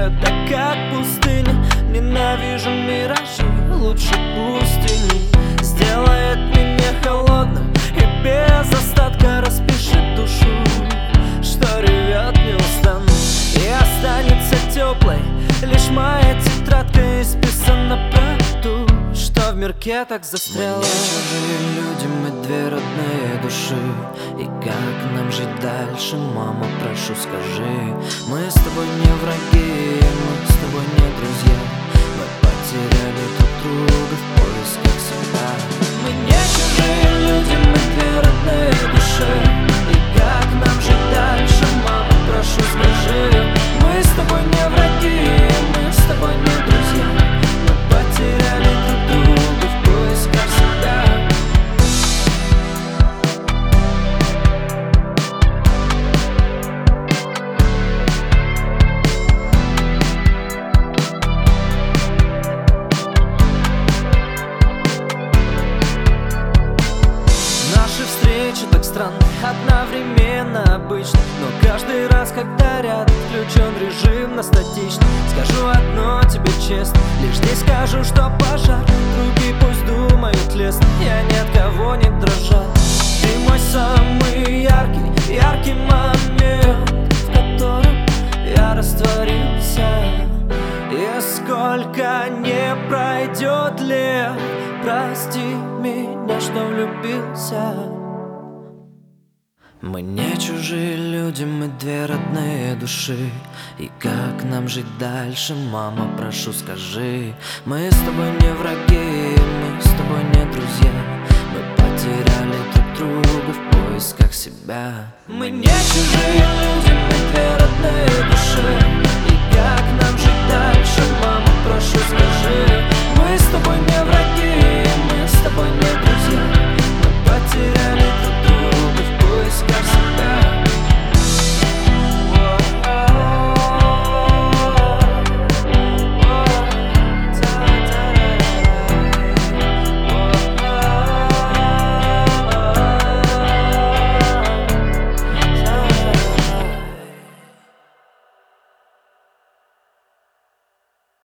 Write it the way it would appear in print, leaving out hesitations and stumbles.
это как пустыня. Ненавижу миражи, лучше пустыни. Сделает меня холодным и без остатка распишет душу, что ревет неустанно. И останется теплой лишь моя тетрадка, исписана про ту, что в мирке так застряла. Мы не чужие люди, мы две родные души. И как нам жить дальше, мама, прошу, скажи. Мы с тобой не враги, мы с тобой не друзья. Мы потеряли друг друга в поисках себя. Мы не чужие люди, мы две родные души. И как нам жить дальше, мама, прошу, скажи. Мы с тобой не враги, мы с тобой не друзья. Мы потеряли друг друга в поисках себя. Наши встречи так странны, одновременно обычны. Но каждый раз, когда рядом включен режим на статичный, скажу одно тебе честно, лишь не скажу, что пожар. Другие пусть думают лестно, я ни от кого не дрожал. Ты мой самый яркий момент, в котором я растворился. И сколько не пройдет лет, прости меня, что влюбился. Мы не чужие люди, мы две родные души. И как нам жить дальше, мама, прошу, скажи. Мы с тобой не враги, мы с тобой не друзья. Мы потеряли друг друга в поисках себя. Мы не чужие люди, мы две родные души.